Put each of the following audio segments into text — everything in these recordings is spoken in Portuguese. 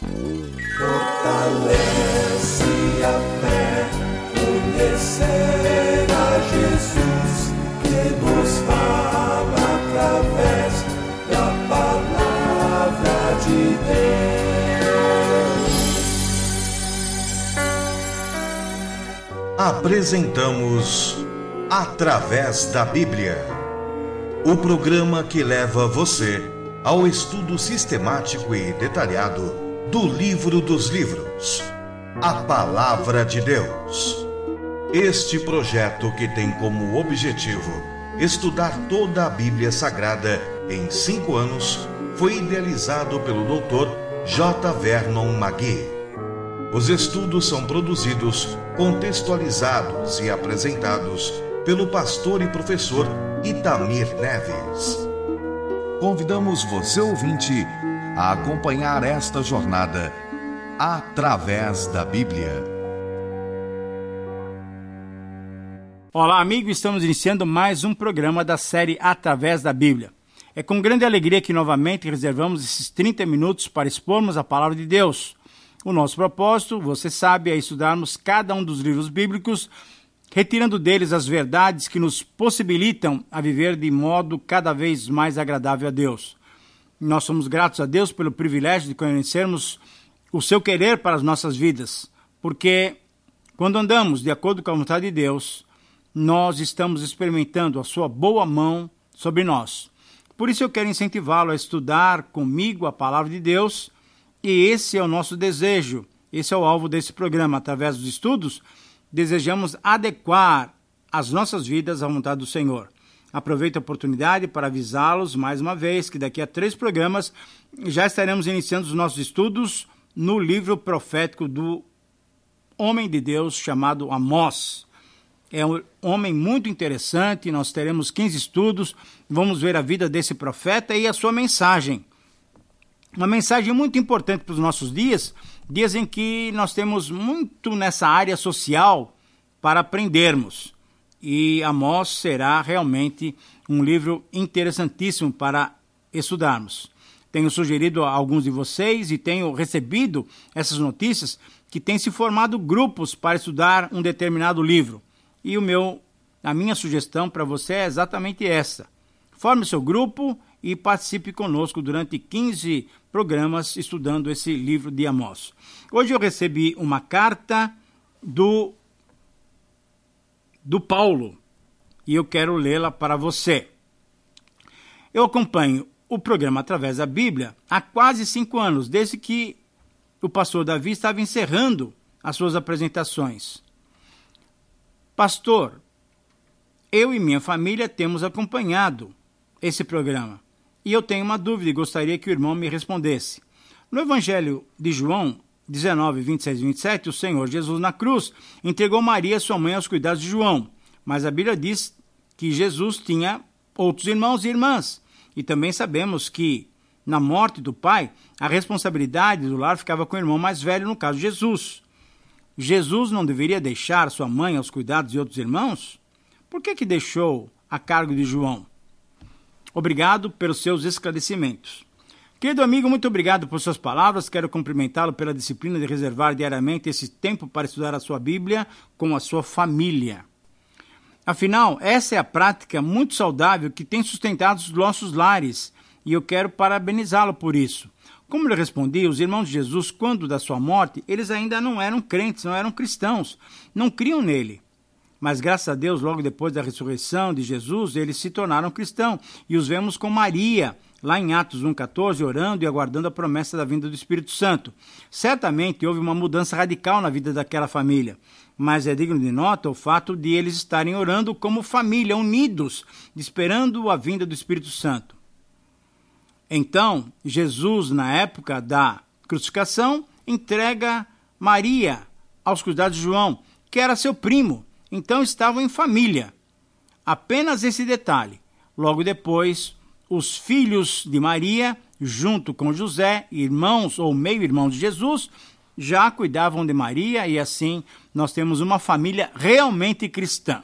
Fortalece a fé, conhecer a Jesus, que nos fala através da palavra de Deus. Apresentamos Através da Bíblia, o programa que leva você ao estudo sistemático e detalhado do livro dos livros, a Palavra de Deus. Este projeto, que tem como objetivo estudar toda a Bíblia Sagrada em 5 anos, foi idealizado pelo Dr. J. Vernon Magui. Os estudos são produzidos, contextualizados e apresentados pelo pastor e professor Itamir Neves. Convidamos você, ouvinte, a acompanhar esta jornada através da Bíblia. Olá, amigo, estamos iniciando mais um programa da série Através da Bíblia. É com grande alegria que novamente reservamos esses 30 minutos para expormos a palavra de Deus. O nosso propósito, você sabe, é estudarmos cada um dos livros bíblicos, retirando deles as verdades que nos possibilitam a viver de modo cada vez mais agradável a Deus. Nós somos gratos a Deus pelo privilégio de conhecermos o seu querer para as nossas vidas, porque quando andamos de acordo com a vontade de Deus, nós estamos experimentando a sua boa mão sobre nós. Por isso eu quero incentivá-lo a estudar comigo a palavra de Deus, e esse é o nosso desejo, esse é o alvo desse programa. Através dos estudos, desejamos adequar as nossas vidas à vontade do Senhor. Aproveito a oportunidade para avisá-los mais uma vez que daqui a 3 programas já estaremos iniciando os nossos estudos no livro profético do homem de Deus chamado Amós. É um homem muito interessante, nós teremos 15 estudos, vamos ver a vida desse profeta e a sua mensagem. Uma mensagem muito importante para os nossos dias em que nós temos muito nessa área social para aprendermos. E Amós será realmente um livro interessantíssimo para estudarmos. Tenho sugerido a alguns de vocês e tenho recebido essas notícias que têm se formado grupos para estudar um determinado livro. E a minha sugestão para você é exatamente essa. Forme seu grupo e participe conosco durante 15 programas estudando esse livro de Amós. Hoje eu recebi uma carta do Paulo e eu quero lê-la para você. Eu acompanho o programa Através da Bíblia há quase 5 anos, desde que o pastor Davi estava encerrando as suas apresentações. Pastor, eu e minha família temos acompanhado esse programa. E eu tenho uma dúvida e gostaria que o irmão me respondesse. No Evangelho de João 19, 26 e 27, o Senhor Jesus na cruz entregou Maria, sua mãe, aos cuidados de João. Mas a Bíblia diz que Jesus tinha outros irmãos e irmãs. E também sabemos que, na morte do pai, a responsabilidade do lar ficava com o irmão mais velho, no caso Jesus. Jesus não deveria deixar sua mãe aos cuidados de outros irmãos? Por que deixou a cargo de João? Obrigado pelos seus esclarecimentos. Querido amigo, muito obrigado por suas palavras. Quero cumprimentá-lo pela disciplina de reservar diariamente esse tempo para estudar a sua Bíblia com a sua família. Afinal, essa é a prática muito saudável que tem sustentado os nossos lares, e eu quero parabenizá-lo por isso. Como lhe respondi, os irmãos de Jesus, quando da sua morte, eles ainda não eram crentes, não eram cristãos, não criam nele. Mas, graças a Deus, logo depois da ressurreição de Jesus, eles se tornaram cristãos. E os vemos com Maria, lá em Atos 1,14, orando e aguardando a promessa da vinda do Espírito Santo. Certamente houve uma mudança radical na vida daquela família. Mas é digno de nota o fato de eles estarem orando como família, unidos, esperando a vinda do Espírito Santo. Então, Jesus, na época da crucificação, entrega Maria aos cuidados de João, que era seu primo. Então estavam em família. Apenas esse detalhe. Logo depois, os filhos de Maria, junto com José, irmãos ou meio-irmãos de Jesus, já cuidavam de Maria e assim nós temos uma família realmente cristã.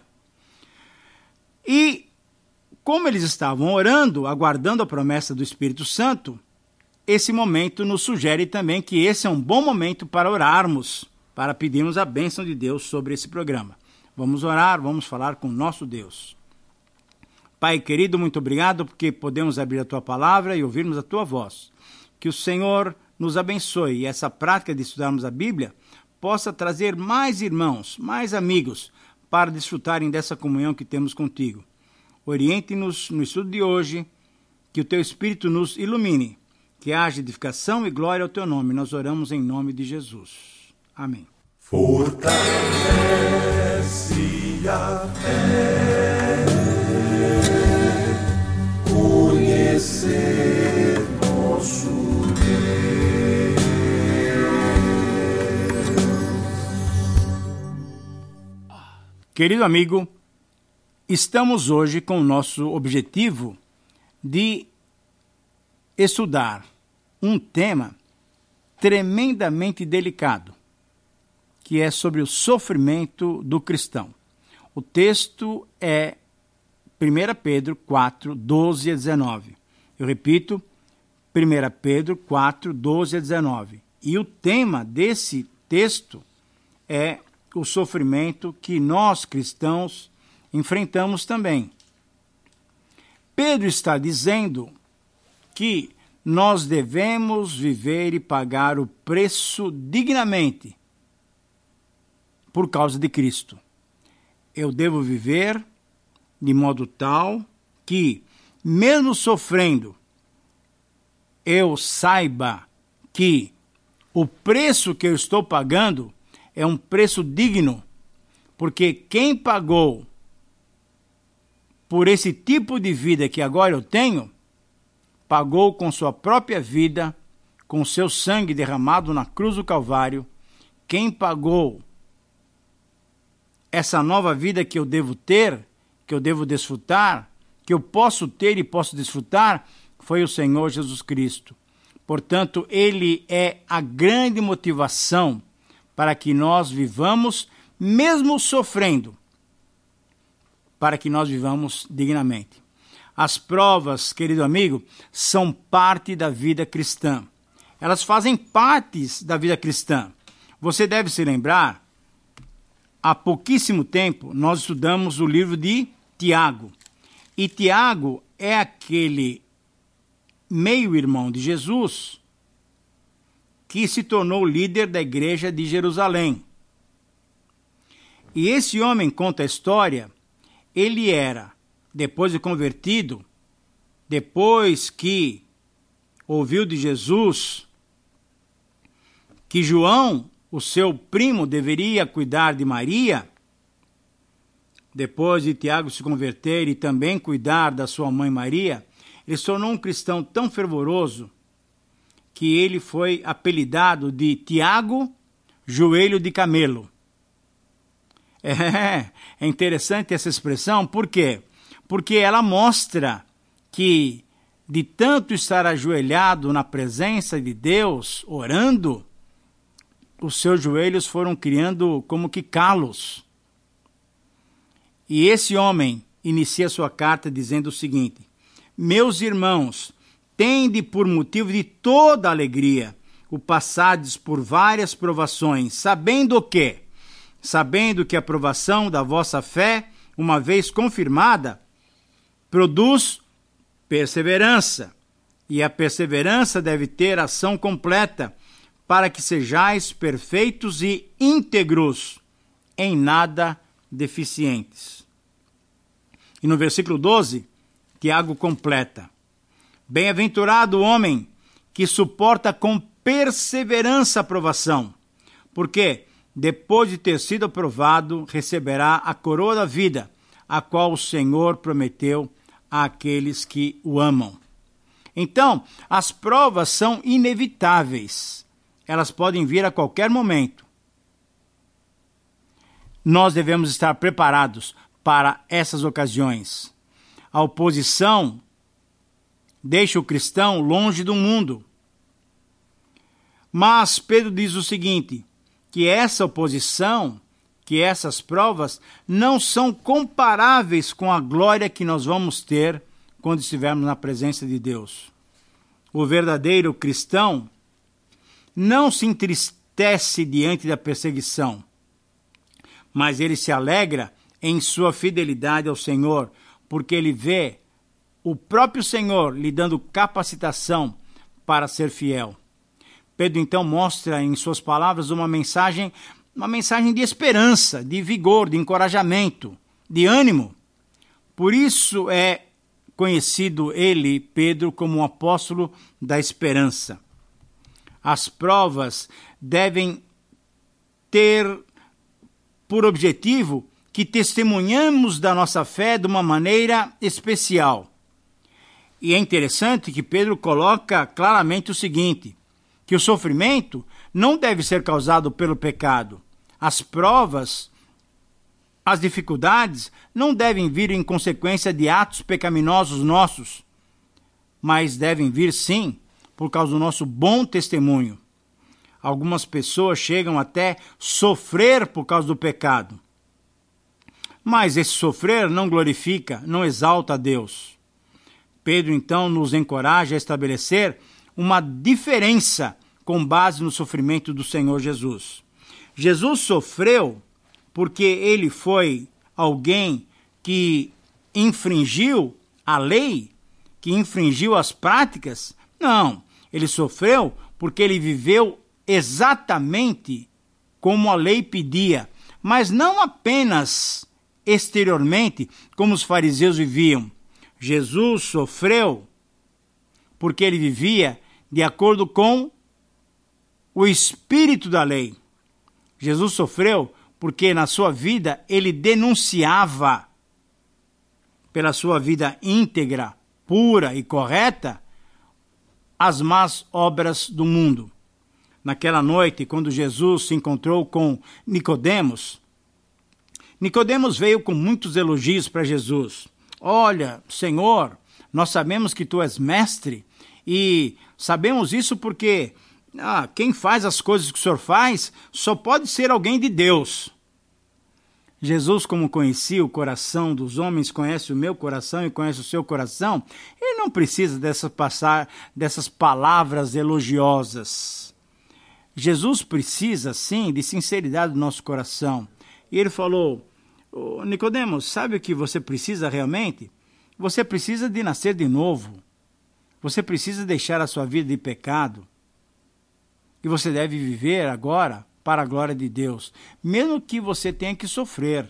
E como eles estavam orando, aguardando a promessa do Espírito Santo, esse momento nos sugere também que esse é um bom momento para orarmos, para pedirmos a bênção de Deus sobre esse programa. Vamos orar, vamos falar com o nosso Deus. Pai querido, muito obrigado porque podemos abrir a Tua palavra e ouvirmos a Tua voz. Que o Senhor nos abençoe e essa prática de estudarmos a Bíblia possa trazer mais irmãos, mais amigos, para desfrutarem dessa comunhão que temos contigo. Oriente-nos no estudo de hoje, que o Teu Espírito nos ilumine, que haja edificação e glória ao Teu nome. Nós oramos em nome de Jesus. Amém. Fortalece a fé, conhecer nosso Deus. Querido amigo, estamos hoje com o nosso objetivo de estudar um tema tremendamente delicado, que é sobre o sofrimento do cristão. O texto é 1 Pedro 4, 12 a 19. Eu repito, 1 Pedro 4, 12 a 19. E o tema desse texto é o sofrimento que nós cristãos enfrentamos também. Pedro está dizendo que nós devemos viver e pagar o preço dignamente por causa de Cristo. Eu devo viver de modo tal que, mesmo sofrendo, eu saiba que o preço que eu estou pagando é um preço digno, porque quem pagou por esse tipo de vida que agora eu tenho, pagou com sua própria vida, com seu sangue derramado na cruz do Calvário. Quem pagou essa nova vida que eu devo ter, que eu devo desfrutar, que eu posso ter e posso desfrutar, foi o Senhor Jesus Cristo. Portanto, Ele é a grande motivação para que nós vivamos, mesmo sofrendo, para que nós vivamos dignamente. As provas, querido amigo, são parte da vida cristã. Elas fazem parte da vida cristã. Você deve se lembrar, há pouquíssimo tempo, nós estudamos o livro de Tiago. E Tiago é aquele meio-irmão de Jesus que se tornou líder da igreja de Jerusalém. E esse homem conta a história, ele era, depois de convertido, depois que ouviu de Jesus que João, o seu primo, deveria cuidar de Maria, depois de Tiago se converter e também cuidar da sua mãe Maria, ele se tornou um cristão tão fervoroso que ele foi apelidado de Tiago, joelho de camelo. É interessante essa expressão, por quê? Porque ela mostra que, de tanto estar ajoelhado na presença de Deus, orando, os seus joelhos foram criando como que calos. E esse homem inicia sua carta dizendo o seguinte: meus irmãos, tende por motivo de toda alegria o passardes por várias provações, sabendo que a provação da vossa fé, uma vez confirmada, produz perseverança, e a perseverança deve ter ação completa, para que sejais perfeitos e íntegros, em nada deficientes. E no versículo 12, Tiago completa: bem-aventurado o homem que suporta com perseverança a provação, porque, depois de ter sido aprovado, receberá a coroa da vida, a qual o Senhor prometeu àqueles que o amam. Então, as provas são inevitáveis. Elas podem vir a qualquer momento. Nós devemos estar preparados para essas ocasiões. A oposição deixa o cristão longe do mundo. Mas Pedro diz o seguinte, que essa oposição, que essas provas não são comparáveis com a glória que nós vamos ter quando estivermos na presença de Deus. O verdadeiro cristão não se entristece diante da perseguição, mas ele se alegra em sua fidelidade ao Senhor, porque ele vê o próprio Senhor lhe dando capacitação para ser fiel. Pedro então mostra em suas palavras uma mensagem de esperança, de vigor, de encorajamento, de ânimo. Por isso é conhecido ele, Pedro, como um apóstolo da esperança. As provas devem ter por objetivo que testemunhamos da nossa fé de uma maneira especial. E é interessante que Pedro coloca claramente o seguinte, que o sofrimento não deve ser causado pelo pecado. As provas, as dificuldades não devem vir em consequência de atos pecaminosos nossos, mas devem vir sim por causa do nosso bom testemunho. Algumas pessoas chegam até sofrer por causa do pecado. Mas esse sofrer não glorifica, não exalta a Deus. Pedro então nos encoraja a estabelecer uma diferença com base no sofrimento do Senhor Jesus. Jesus sofreu porque ele foi alguém que infringiu a lei, que infringiu as práticas? Não, ele sofreu porque ele viveu exatamente como a lei pedia, mas não apenas exteriormente, como os fariseus viviam. Jesus sofreu porque ele vivia de acordo com o espírito da lei. Jesus sofreu porque na sua vida ele denunciava, pela sua vida íntegra, pura e correta, as más obras do mundo. Naquela noite, quando Jesus se encontrou com Nicodemos, Nicodemos veio com muitos elogios para Jesus. Olha, Senhor, nós sabemos que tu és mestre e sabemos isso porque quem faz as coisas que o Senhor faz só pode ser alguém de Deus. Jesus, como conhecia o coração dos homens, conhece o meu coração e conhece o seu coração, ele não precisa dessas palavras elogiosas. Jesus precisa, sim, de sinceridade do nosso coração. E ele falou, Nicodemos, sabe o que você precisa realmente? Você precisa de nascer de novo. Você precisa deixar a sua vida de pecado. E você deve viver agora para a glória de Deus, mesmo que você tenha que sofrer.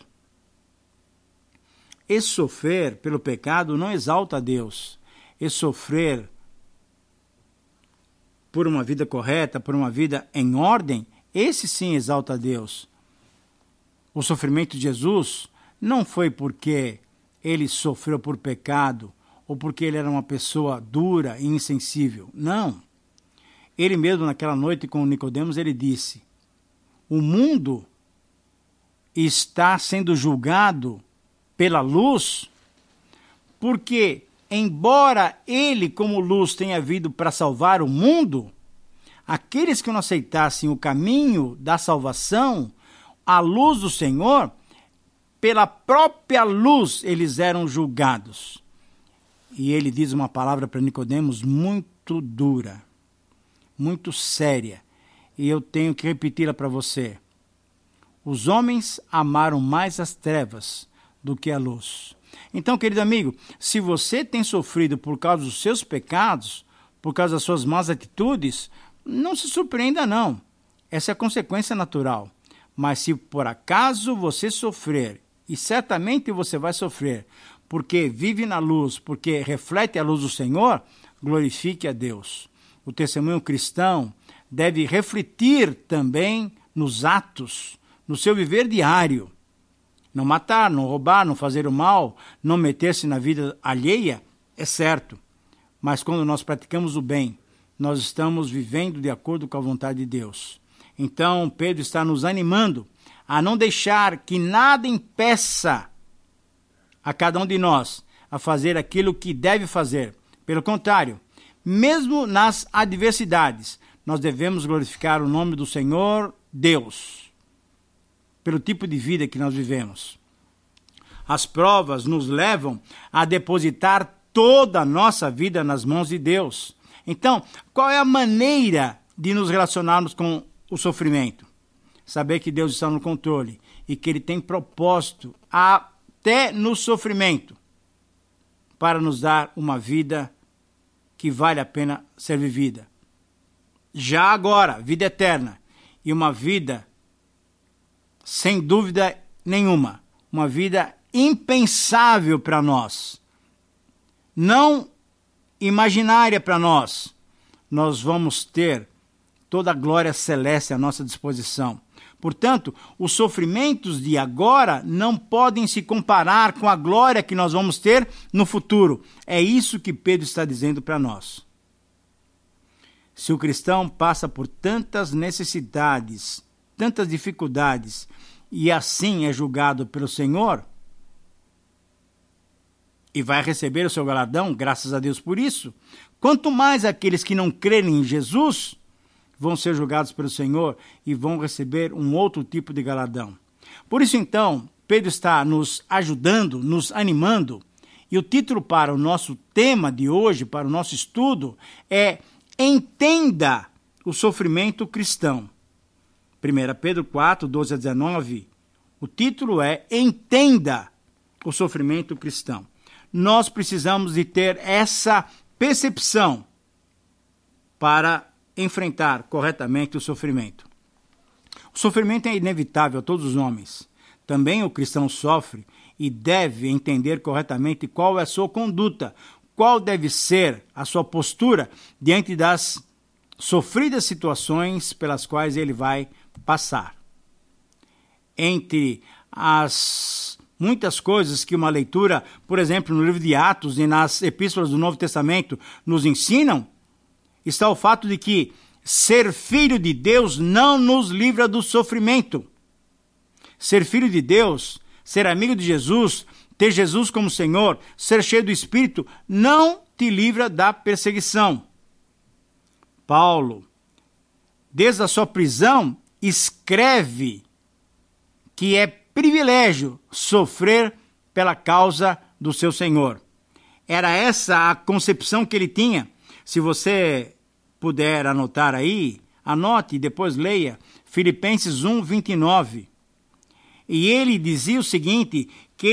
Esse sofrer pelo pecado não exalta a Deus. Esse sofrer por uma vida correta, por uma vida em ordem, esse sim exalta a Deus. O sofrimento de Jesus não foi porque ele sofreu por pecado ou porque ele era uma pessoa dura e insensível. Não. Ele mesmo naquela noite com Nicodemos, ele disse, o mundo está sendo julgado pela luz porque, embora ele como luz tenha vindo para salvar o mundo, aqueles que não aceitassem o caminho da salvação, a luz do Senhor, pela própria luz eles eram julgados. E ele diz uma palavra para Nicodemos muito dura, muito séria, e eu tenho que repeti-la para você. Os homens amaram mais as trevas do que a luz. Então, querido amigo, se você tem sofrido por causa dos seus pecados, por causa das suas más atitudes, não se surpreenda não. Essa é a consequência natural. Mas se por acaso você sofrer, e certamente você vai sofrer, porque vive na luz, porque reflete a luz do Senhor, glorifique a Deus. O testemunho cristão deve refletir também nos atos, no seu viver diário. Não matar, não roubar, não fazer o mal, não meter-se na vida alheia, é certo. Mas quando nós praticamos o bem, nós estamos vivendo de acordo com a vontade de Deus. Então, Pedro está nos animando a não deixar que nada impeça a cada um de nós a fazer aquilo que deve fazer. Pelo contrário, mesmo nas adversidades, nós devemos glorificar o nome do Senhor Deus, pelo tipo de vida que nós vivemos. As provas nos levam a depositar toda a nossa vida nas mãos de Deus. Então, qual é a maneira de nos relacionarmos com o sofrimento? Saber que Deus está no controle e que Ele tem propósito até no sofrimento para nos dar uma vida que vale a pena ser vivida. Já agora, vida eterna, e uma vida sem dúvida nenhuma, uma vida impensável para nós, não imaginária para nós. Nós vamos ter toda a glória celeste à nossa disposição. Portanto, os sofrimentos de agora não podem se comparar com a glória que nós vamos ter no futuro. É isso que Pedro está dizendo para nós. Se o cristão passa por tantas necessidades, tantas dificuldades, e assim é julgado pelo Senhor, e vai receber o seu galardão, graças a Deus por isso, quanto mais aqueles que não crerem em Jesus vão ser julgados pelo Senhor e vão receber um outro tipo de galardão. Por isso, então, Pedro está nos ajudando, nos animando, e o título para o nosso tema de hoje, para o nosso estudo, é Entenda o Sofrimento Cristão. 1 Pedro 4, 12 a 19, o título é Entenda o Sofrimento Cristão. Nós precisamos de ter essa percepção para enfrentar corretamente o sofrimento. O sofrimento é inevitável a todos os homens. Também o cristão sofre e deve entender corretamente qual é a sua conduta, qual deve ser a sua postura diante das sofridas situações pelas quais ele vai passar. Entre as muitas coisas que uma leitura, por exemplo, no livro de Atos e nas epístolas do Novo Testamento nos ensinam, está o fato de que ser filho de Deus não nos livra do sofrimento. Ser filho de Deus, ser amigo de Jesus, ter Jesus como Senhor, ser cheio do Espírito, não te livra da perseguição. Paulo, desde a sua prisão, escreve que é privilégio sofrer pela causa do seu Senhor. Era essa a concepção que ele tinha. Se você puder anotar aí, anote e depois leia Filipenses 1, 29. E ele dizia o seguinte, que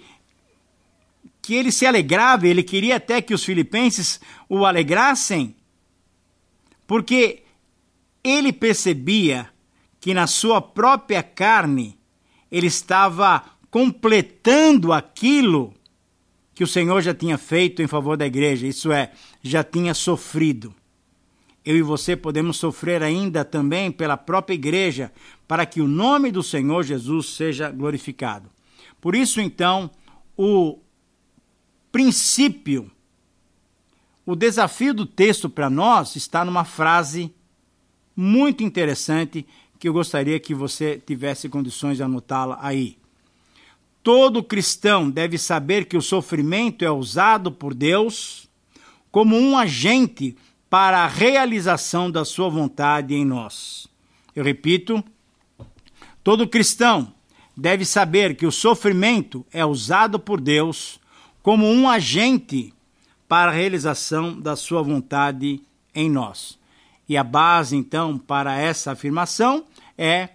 ele se alegrava, ele queria até que os filipenses o alegrassem, porque ele percebia que na sua própria carne ele estava completando aquilo que o Senhor já tinha feito em favor da igreja, isso é, já tinha sofrido. Eu e você podemos sofrer ainda também pela própria igreja, para que o nome do Senhor Jesus seja glorificado. Por isso, então, o princípio, o desafio do texto para nós está numa frase muito interessante que eu gostaria que você tivesse condições de anotá-la aí. Todo cristão deve saber que o sofrimento é usado por Deus como um agente para a realização da sua vontade em nós. Eu repito, todo cristão deve saber que o sofrimento é usado por Deus como um agente para a realização da sua vontade em nós. E a base, então, para essa afirmação é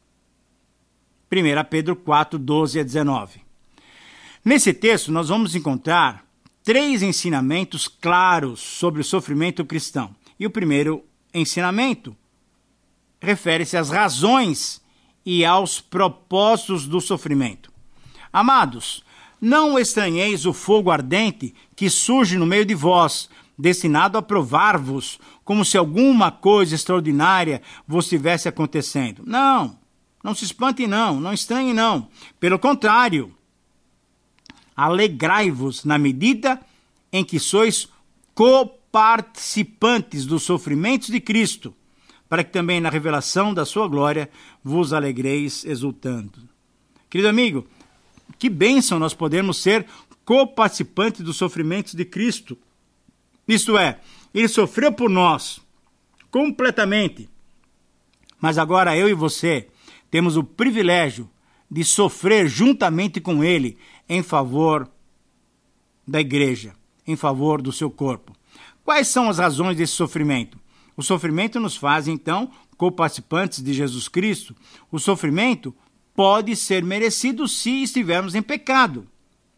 1 Pedro 4, 12 a 19. Nesse texto, nós vamos encontrar 3 ensinamentos claros sobre o sofrimento cristão. E o primeiro ensinamento refere-se às razões e aos propósitos do sofrimento. Amados, não estranheis o fogo ardente que surge no meio de vós, destinado a provar-vos, como se alguma coisa extraordinária vos estivesse acontecendo. Não se espante não estranhe não. Pelo contrário, alegrai-vos na medida em que sois coparticipantes dos sofrimentos de Cristo, para que também na revelação da sua glória vos alegreis exultando. Querido amigo, que bênção nós podemos ser coparticipantes dos sofrimentos de Cristo. Isto é, ele sofreu por nós, completamente. Mas agora eu e você temos o privilégio de sofrer juntamente com ele em favor da igreja, em favor do seu corpo. Quais são as razões desse sofrimento? O sofrimento nos faz, então, co-participantes de Jesus Cristo. O sofrimento pode ser merecido se estivermos em pecado.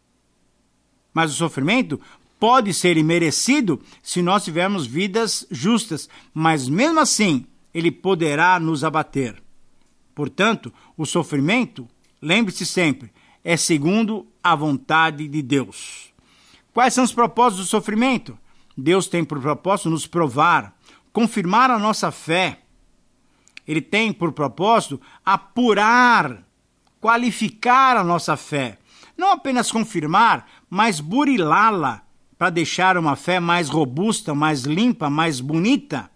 Mas o sofrimento pode ser imerecido se nós tivermos vidas justas, mas mesmo assim, ele poderá nos abater. Portanto, o sofrimento, lembre-se sempre, é segundo a vontade de Deus. Quais são os propósitos do sofrimento? Deus tem por propósito nos provar, confirmar a nossa fé. Ele tem por propósito apurar, qualificar a nossa fé. Não apenas confirmar, mas burilá-la, para deixar uma fé mais robusta, mais limpa, mais bonita.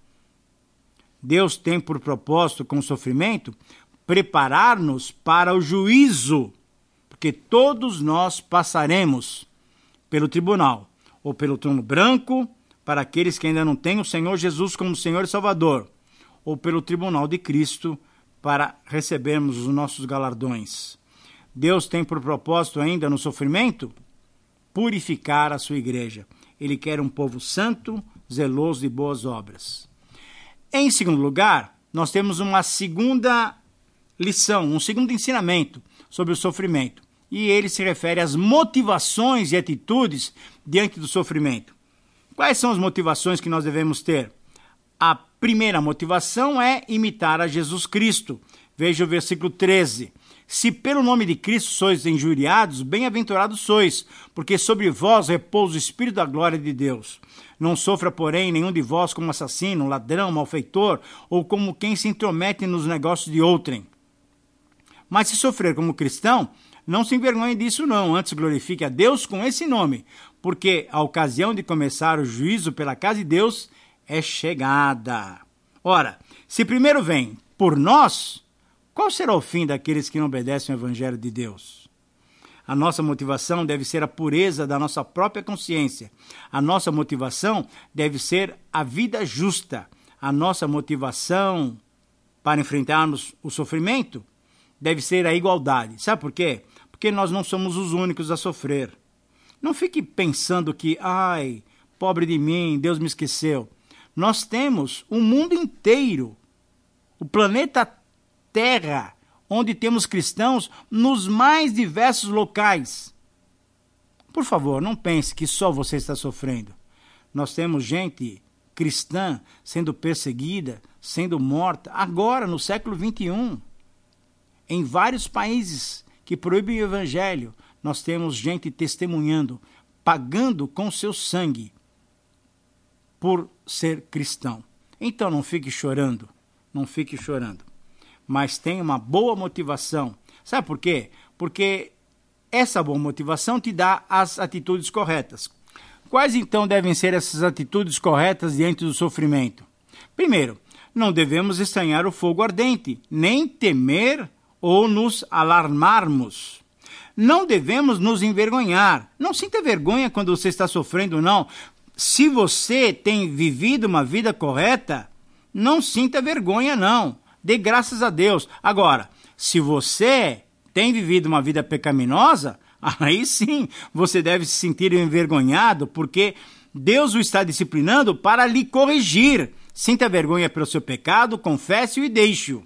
Deus tem por propósito, com o sofrimento, preparar-nos para o juízo, porque todos nós passaremos pelo tribunal, ou pelo trono branco, para aqueles que ainda não têm o Senhor Jesus como Senhor e Salvador, ou pelo tribunal de Cristo, para recebermos os nossos galardões. Deus tem por propósito ainda no sofrimento purificar a sua igreja. Ele quer um povo santo, zeloso de boas obras. Em segundo lugar, nós temos uma segunda lição, um segundo ensinamento sobre o sofrimento. E ele se refere às motivações e atitudes diante do sofrimento. Quais são as motivações que nós devemos ter? A primeira motivação é imitar a Jesus Cristo. Veja o versículo 13. Se pelo nome de Cristo sois injuriados, bem-aventurados sois, porque sobre vós repousa o Espírito da glória de Deus. Não sofra, porém, nenhum de vós como assassino, ladrão, malfeitor, ou como quem se intromete nos negócios de outrem. Mas se sofrer como cristão, não se envergonhe disso não, antes glorifique a Deus com esse nome, porque a ocasião de começar o juízo pela casa de Deus é chegada. Ora, se primeiro vem por nós, qual será o fim daqueles que não obedecem ao Evangelho de Deus? A nossa motivação deve ser a pureza da nossa própria consciência. A nossa motivação deve ser a vida justa. A nossa motivação para enfrentarmos o sofrimento deve ser a igualdade. Sabe por quê? Porque nós não somos os únicos a sofrer. Não fique pensando que, ai, pobre de mim, Deus me esqueceu. Nós temos o mundo inteiro, o planeta Terra, onde temos cristãos nos mais diversos locais. Por favor, não pense que só você está sofrendo. Nós temos gente cristã sendo perseguida, sendo morta, agora no século XXI. Em vários países que proíbem o Evangelho, nós temos gente testemunhando, pagando com seu sangue por ser cristão. Então não fique chorando, não fique chorando. Mas tenha uma boa motivação. Sabe por quê? Porque essa boa motivação te dá as atitudes corretas. Quais então devem ser essas atitudes corretas diante do sofrimento? Primeiro, não devemos estranhar o fogo ardente, nem temer ou nos alarmarmos. Não devemos nos envergonhar. Não sinta vergonha quando você está sofrendo, não. Se você tem vivido uma vida correta, não sinta vergonha, não. Dê graças a Deus. Agora, se você tem vivido uma vida pecaminosa, aí sim você deve se sentir envergonhado, porque Deus o está disciplinando para lhe corrigir. Sinta vergonha pelo seu pecado, confesse-o e deixe-o.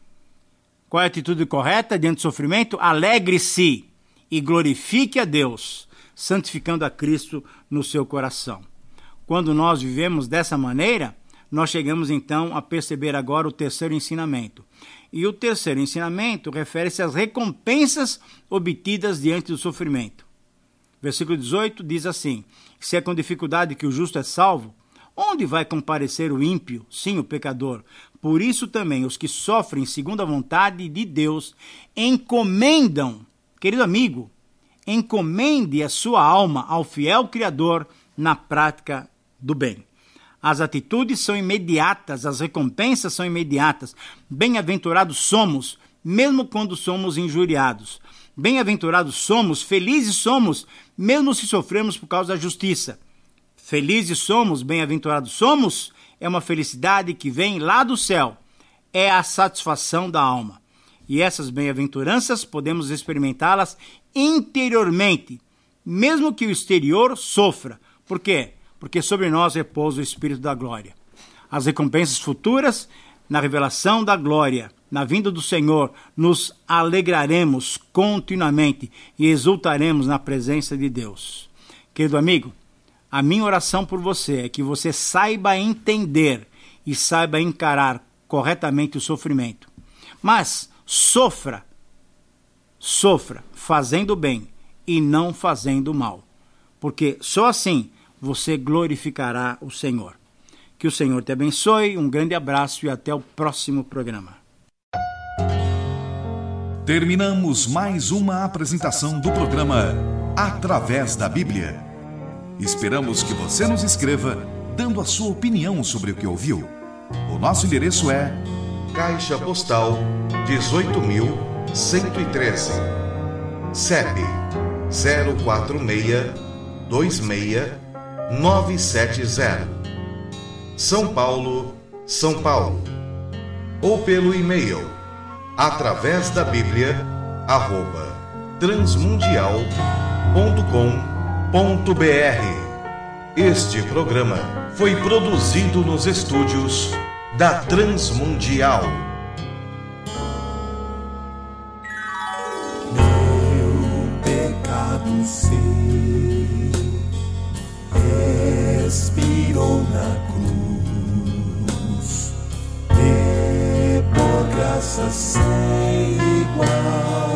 Qual é a atitude correta diante do sofrimento? Alegre-se e glorifique a Deus, santificando a Cristo no seu coração. Quando nós vivemos dessa maneira, nós chegamos então a perceber agora o terceiro ensinamento. E o terceiro ensinamento refere-se às recompensas obtidas diante do sofrimento. Versículo 18 diz assim: se é com dificuldade que o justo é salvo, onde vai comparecer o ímpio? Sim, o pecador. Por isso também os que sofrem segundo a vontade de Deus encomendam, querido amigo, encomende a sua alma ao fiel Criador na prática do bem. As atitudes são imediatas, as recompensas são imediatas. Bem-aventurados somos, mesmo quando somos injuriados. Bem-aventurados somos, felizes somos, mesmo se sofremos por causa da justiça. Felizes somos, bem-aventurados somos, é uma felicidade que vem lá do céu. É a satisfação da alma. E essas bem-aventuranças podemos experimentá-las interiormente, mesmo que o exterior sofra. Por quê? porque sobre nós repousa o Espírito da glória. As recompensas futuras, na revelação da glória, na vinda do Senhor, nos alegraremos continuamente e exultaremos na presença de Deus. Querido amigo, a minha oração por você é que você saiba entender e saiba encarar corretamente o sofrimento. Mas sofra fazendo bem e não fazendo mal, porque só assim você glorificará o Senhor. Que o Senhor te abençoe, um grande abraço e até o próximo programa. Terminamos mais uma apresentação do programa Através da Bíblia. Esperamos que você nos escreva dando a sua opinião sobre o que ouviu. O nosso endereço é Caixa Postal 18.113, CEP 04626-970, São Paulo, São Paulo. Ou pelo e-mail através da Bíblia @transmundial.com.br. Este programa foi produzido nos estúdios da Transmundial. Meu pecado sei, expirou na cruz, e por graça sem igual.